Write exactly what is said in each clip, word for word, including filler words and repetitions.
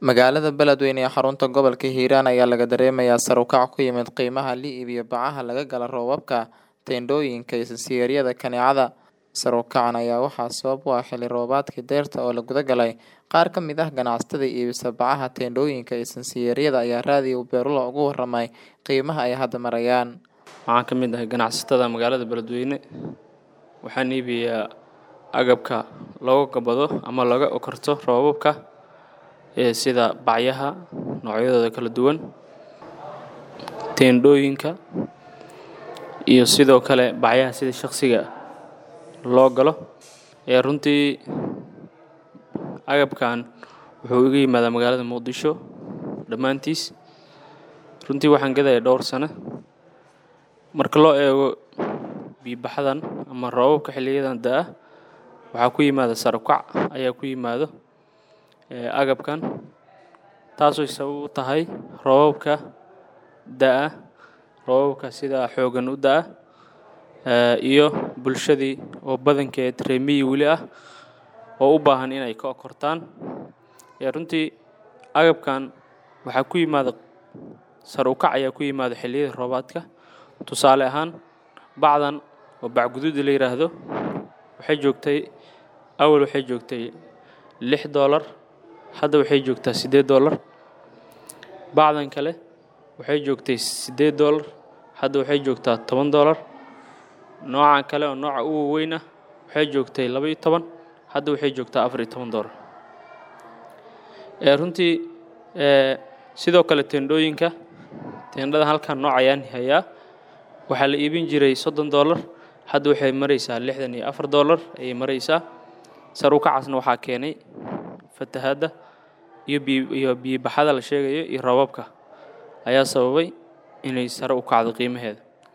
Magaalada Beledweyne ee xarunta gobolka Hiiraan ayaa laga dareemayaa sare u kac ku yimid qiimaha la iibiyo bacaha laga gala roobabka, teendhooyinka iyo sinsiyaaryada kaneecada. Sare u kacan ayaa waxaa sabab u ah xilli roobaadkii dayrta oo la guda galay. Qaar ka mid ah ganacsatada iibisa bacaha, teendhooyinka iyo sinsiyaaryada ayaa raadiyo Beerlo ugu warramay qiimaha ay hadda marayaan. Waxaan ka mid ahay ganacsatada magaalada Beledweyne. Waxaan iibiyaa agabka looga gabado ama laga okarto roobabka ee sida bacyaha noocyadooda kala duwan, teendhooyinka iyo sidoo kale bacyaha sida shakhsiga loo galo. Ee runtii agabkan wuxuu iga yimaadaa magaalada Muqdisho dhammaantiis. Runtii waxaan gadayaa dhowr sano. Marka loo eego biyo-baxadan ama roobabka xilliyadan da'a, waxaa ku yimaada sare u kac ayaa ku yimaado ee agabkan, taasoo sabab u tahay roobabka da'a, roobabka sida xoogan u da'a ee iyo bulshadii oo badankeed reer miyi weli ah oo u baahan inay ka okortaan. Ee runtii agabkan waxaa ku yimaada sare u kac ayaa ku yimaada xilliyada roobaadka. Tusaale ahaan, bacdan oo bac guduud la yiraahdo waxay joogtay awal waxay joogtay lix dollar, hadda waxay joogtaa siddeed dollar. Bacdan kale waxay joogtay siddeed dollar, hadda waxay joogtaa toban dollar. Noocan kale oo nooca ugu weyn ah waxay joogtay laba iyo toban, hadda waxay joogtaa afar iyo toban dollar. Ee runtii ee sidoo kale teendhooyinka, teendhada halkan nooc ayaan hayaa. Waxaa la iibin jiray soddon dollar, hadda waxay maraysaa lixdan iyo afar dollar ayay maraysaa. Sare u kacasna waxaa keenay fatahaadda iyo biyo iyo biyo-baxada la sheegayo iyo roobabka ayaa sababay inay sare u kacdo qiimaheeda.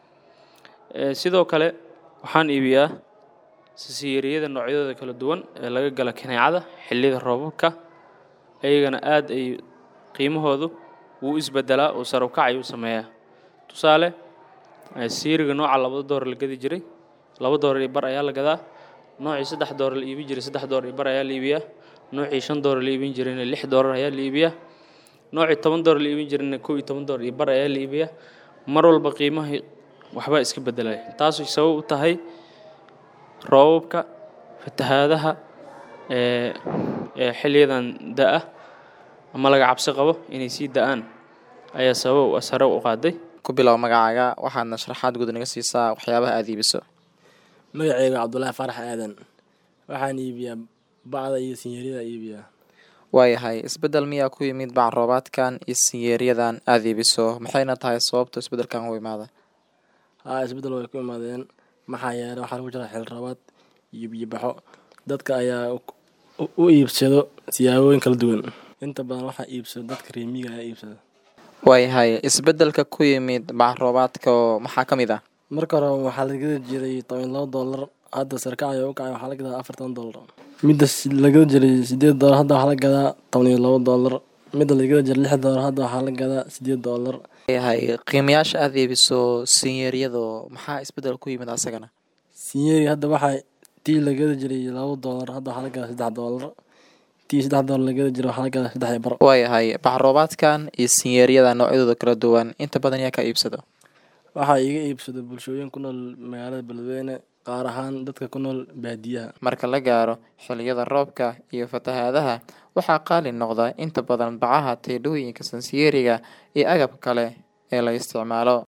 Ee sidoo kale waxaan iibiyaa sinsiyaaryada noocyadooda kala duwan ee laga gala kaneecada xilliyada roobabka. Ayagana aad ay qiimahoodu wuu isbedelaa oo sare u kac ayuu sameeyaa. Tusaale, siiriga nooca laba dollar la gadi jiray, laba dollar iyo bar ayaa la gadaa. Noocii saddex dollar la iibin jiray, saddex dollar iyo bar ayaa la iibiyaa. Noocii shan dollar la iibin jirayna lix dollar ayaa la iibiyaa. Noocii toban dollar la iibin jirayna kow iyo toban dollar iyo bar ayaa la iibiyaa. Mar walba qiimaha waxba iska bedelay. Taasoo sabab u tahay roobabka, fatahaadaha ee ee xilliyadan da'a ama laga cabsi qabo inay sii da'aan ayaa sabab u sare u qaaday. Ku bilow magacaaga, waxaadna sharaxaad guud naga siisaa waxyaabaha aad iibiso. Magacayga Cabdullaahi Farax Aadan. Waxaan iibiyaa bacda iyo sinsiyaaryada iibiyaa. Waayahay, isbedel miyaa ku yimid bac roobaadkan iyo sinsiyaaryadan aad iibiso? Maxayna tahay sababta isbedelkan u yimaada? Haa, isbedel way ku yimaadeen. Maxaa yeelay waxaa lagu jiraa xilli roobaad iyo biyo-baxo. Dadka ayaa u iibsado siyaabooyin kala duwan. Inta badan waxaa iibsado dadka reer miyiga ayaa iibsada. Waayahay, isbedelka ku yimid bac roobaadka maxaa ka mid ah? Marka hore waxaa la gadi jiray toban iyo laba dollar, hadda sare kac ayaa u kacay, waxaa la gadaa afartan dollar. Midda la gadi jiray siddeed dollar, hadda waxaa la gadaa toban iyo laba dollar. Midda la gadi jiray lix dollar, hadda waxaa la gadaa siddeed dollar. Waayahay, qiimayaasha aad iibiso sinsiyaaryada maxaa isbedel ku yimid asagana? Sinsiyaari hadda waxaa tii la gadi jiray laba dollar, hadda waxaa la gadaa saddex dollar. Tii saddex dollar la gadi jiray waxaa la gadaa saddex iyo bar. Waayahay, bac roobaadkan iyo sinsiyaaryada noocyadooda kala duwan inta badan yaa ka iibsado? Waxaa iga iibsada bulshooyin ku nool magaalada Beledweyne, qaar ahaan dadka ku nool baadiyaha. Marka la gaaro xilliyada roobka iyo fatahaadaha, waxaa qaali noqda inta badan bacaha, teendhooyinka, sinsiyaariga iyo agabka kale ee la isticmaalo.